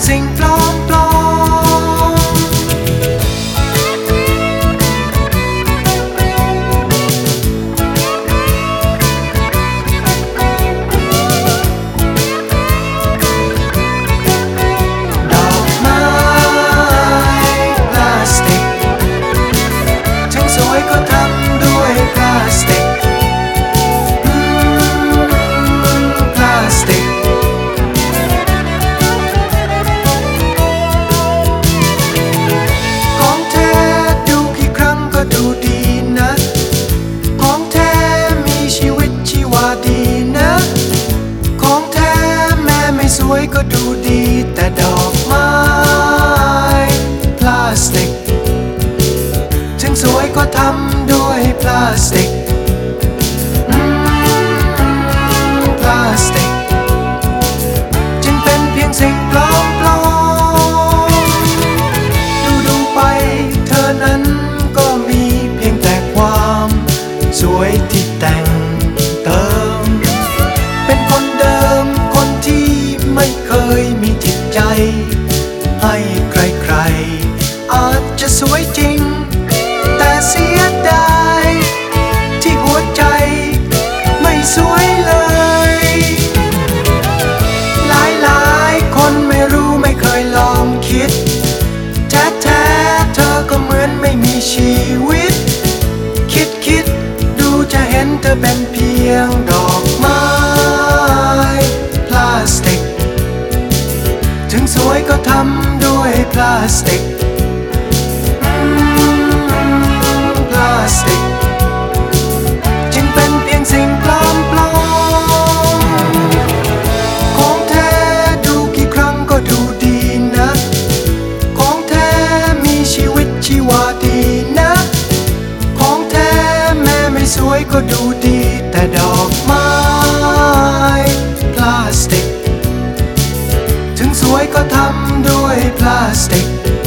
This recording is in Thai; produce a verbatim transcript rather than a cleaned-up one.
สิ่งปลอมปลอมดอกไม้พลาสติกถึงสวยก็ทำด้วยพลาสติกพลาสติกของแท้ดูกี่ครั้งก็ดูดีนะของแท้มีชีวิตชีวาดีนะของแท้แม้ไม่สวยก็ดูดีแต่ดอกไม้พลาสติกถึงสวยก็ทำด้วยพลาสติกพลาสติกจึงเป็นเพียงสิ่งปลอมปลอมดูดูไปเธอนั้นก็มีเพียงแต่ความสวยที่แต่งเติมเป็นคนเดิมคนที่ไม่เคยมีจิตใจให้ใครๆอาจจะสวยจริงแต่เสียดายที่หัวใจไม่สวยเลยหลายๆคนไม่รู้ไม่เคยลองคิดแท้ๆเธอก็เหมือนไม่มีชีวิตคิดคิดดูจะเห็นเธอเป็นเพียงดอกไม้พลาสติกถึงสวยก็ทำด้วยพลาสติกพลาสติกจึงเป็นเพียงสิ่งปลอมปลอมของแท้ดูกี่ครั้งก็ดูดีนะของแท้มีชีวิตชีวาดีนะของแท้แม้ไม่สวยก็ดูดีแต่ดอกไม้พลาสติกถึงสวยก็ทำด้วยพลาสติก